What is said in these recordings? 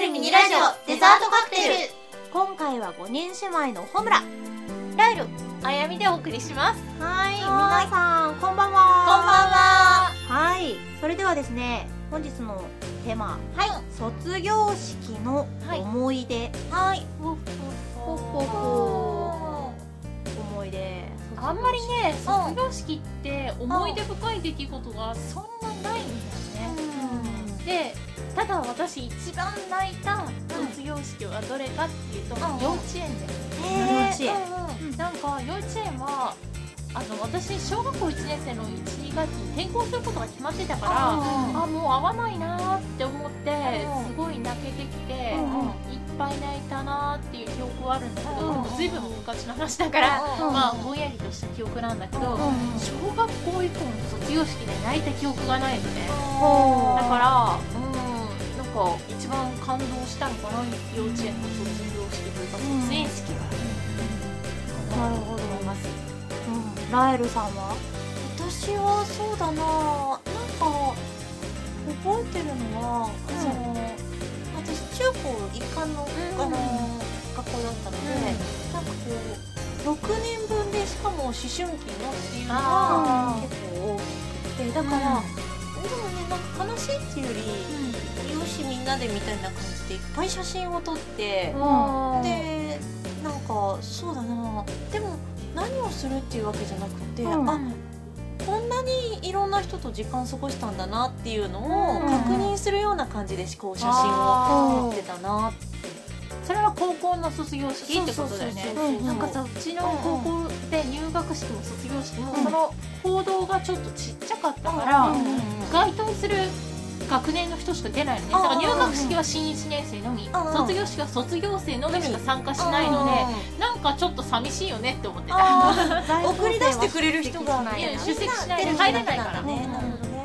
ミニラジオデザートカクテル。 今回は5人姉妹のホムラ、ライル、 あやみでお送りします。 はい、 はい皆さんこんばんは。 こんばんは。 はい、それではですね、本日のテーマ、 はい。 卒業式の思い出。 はい。 ほほほ思い出。 あんまりね、卒業式って思い出深い出来事がそんなないんだよね。で、ただ私一番泣いた卒業式はどれかっていうと、幼稚園で。 幼稚園。 なんか幼稚園は私小学校1年生の1学期に転校することが決まってたから、もう合わないなって思ってすごい泣けてきて、いっぱい泣いたなっていう記憶はあるんだけど、随分昔の話だから、まあぼんやりとした記憶なんだけど、小学校以降の卒業式で泣いた記憶がないのね。だからなんか一番感動したのかな、幼稚園の卒業式というか卒園式が。 なるほど、思います。ラエルさんは？ 私はそうだな、なんか覚えてるのは、私中高一貫の、学校だったので、なんかこう6年分でしかも思春期のっていうのが結構大きくて、だから、でもね、なんか悲しいっていうより、よしみんなでみたいな感じでいっぱい写真を撮って、でなんかそうだな、でも何をするっていうわけじゃなくて、こんなにいろんな人と時間過ごしたんだなっていうのを確認するような感じでこう写真を撮ってたな。 それは高校の卒業式ってことだよね。なんかさ、うちの高校で入学式も卒業式もその行動がちょっとちっちゃかったから、該当する学年の人しか出ないのね。だから入学式は新1年生のみ、卒業式は卒業生のみしか参加しないので、なんかちょっと寂しいよねって思ってた。 送り出してくれる人が出席しないと入れないからね。 なるほどね。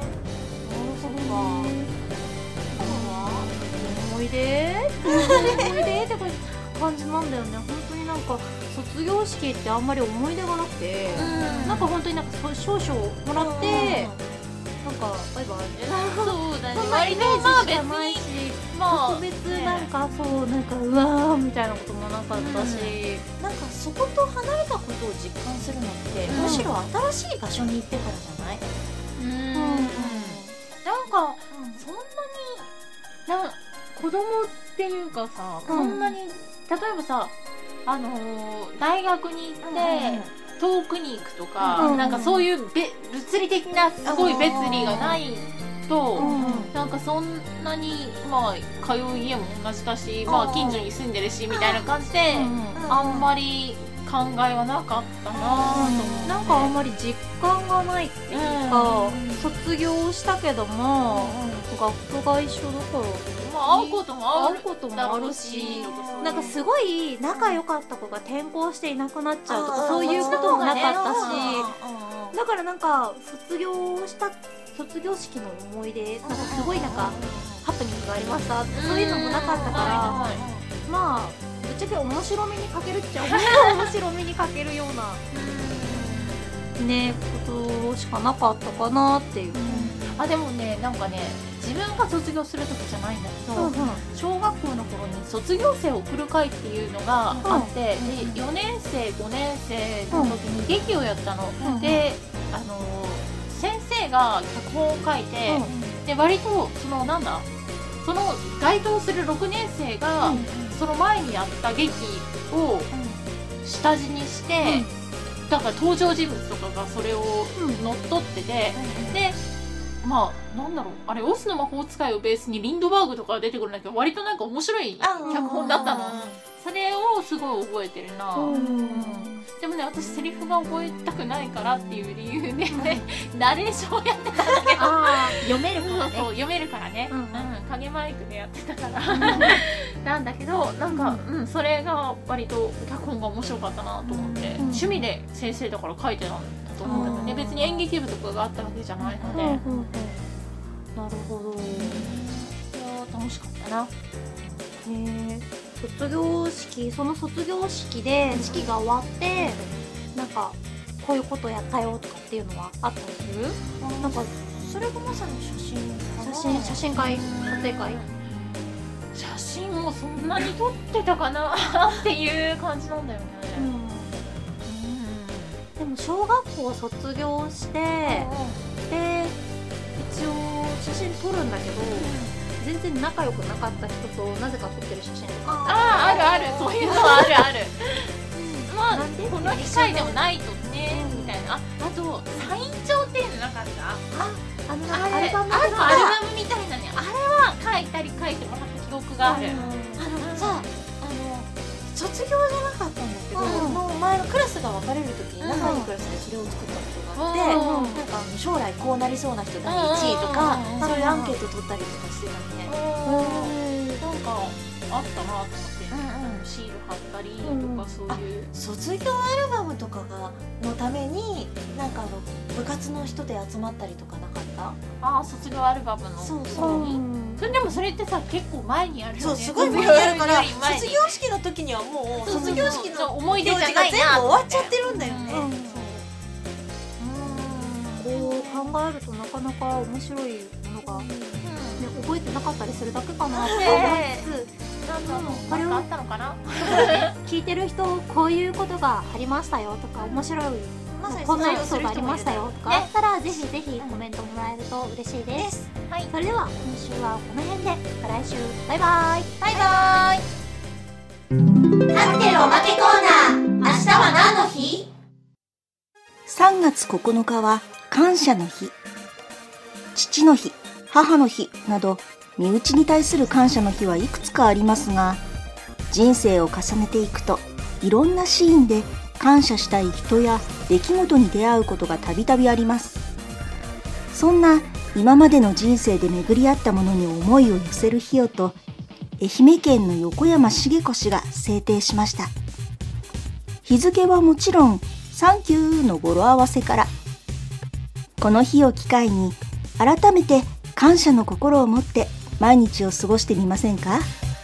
思い出って感じなんだよね。本当になんか卒業式ってあんまり思い出がなくて、なんか本当になんか賞々もらって、なんかバイバイみたいな、 そうだね、 そんなイメージしかないし、特別なんかそうなんかうわーみたいなこともなかったし、 なんかそこと離れたことを実感するのってむしろ新しい場所に行ってからじゃない？ なんかそんなに子供っていうかさ、そんなに例えばさ、大学に行って遠くに行くとか、なんかそういう物理的なすごい別離がないと、なんかそんなにまあ通う家も同じだし、まあ近所に住んでるしみたいな感じで、あんまり考えはなかったなと思って、 なんかあんまり実感がないっていうか、卒業したけども学科が一緒だから、 会うこともあるし、 なんかすごい仲良かった子が転校していなくなっちゃうとか、そういうこともなかったし、だからなんか卒業式の思い出、なんかすごいなんかハプニングがありましたそういうのもなかったから、まあぶっちゃけ面白みに欠けるっちゃ面白みに欠けるようなねことしかなかったかなっていう。 でもね、なんかね、自分が卒業する時じゃないんだけど、小学校の頃に卒業生を送る会っていうのがあって、で4年生5年生の時に劇をやったの、で先生が脚本を書いて、で割とその該当する6年生がその前にやった劇を下地にして、だから登場人物とかがそれを乗っ取ってて、でまあなんだろう、あれオスの魔法使いをベースにリンドバーグとかが出てくるんだけど、割となんか面白い脚本だったの。それをすごい覚えてるな。でもね、私セリフが覚えたくないからっていう理由でナレーションをやってたんだけど、 読めるからね。 そう読めるからね、影マイクでやってたからなんだけど、なんかそれが割と脚本が面白かったなと思って、趣味で先生だから書いてたんだと思うんだけどね、別に演劇部とかがあったわけじゃないので。 なるほど。 いや楽しかったな。 卒業式、その卒業式で式が終わってなんかこういうことやったよとかっていうのはあったりする？なんかそれがまさに写真会、撮影会、 写真もそんなに撮ってたかなっていう感じなんだよね。 でも小学校卒業して、で一応写真撮るんだけど、全然仲良くなかった人となぜか撮ってる写真とかあるある、そういうのはあるある。まあこの機会でもないとね、みたいな。あとサイン帳っていうのなかった？アルバムみたいなね。あれは書いたり書いてもらった記憶がある。 さあ卒業じゃなかったんだけど、もう前のクラスが分かれる時に仲いいクラスでそれを作ったことがあって、なんか将来こうなりそうな人第1位とか、そういうアンケート取ったりとかしてたね。 なんかあったなと思って、シール貼ったりとかそういう。 卒業アルバムとかのためになんか部活の人で集まったりとかなかった？ 卒業アルバムの。そうそう。でもそれってさ結構前にやるよね。そうすごい前にやるから、 卒業式の時にはもう卒業式の思い出じゃないな。 全部終わっちゃってるんだよね。 こう考えるとなかなか面白いものが、覚えてなかったりするだけかなって思いつつ、 これはあったのかな。 聞いてる人こういうことがありましたよとか、面白いこんなエピソードありましたよとかあったら、ぜひぜひコメントもらえると嬉しいです。それでは今週はこの辺で、また来週バイバイ。 バイバイ。ハッテルおまけコーナー、明日は何の日 ？3月9日は感謝の日、父の日、母の日など身内に対する感謝の日はいくつかありますが、人生を重ねていくといろんなシーンで感謝したい人や出来事に出会うことがたびたびあります。そんな今までの人生で巡り合ったものに思いを寄せる日をと、愛媛県の横山茂子氏が制定しました。日付はもちろんサンキューの語呂合わせから、この日を機会に改めて感謝の心を持って毎日を過ごしてみませんか？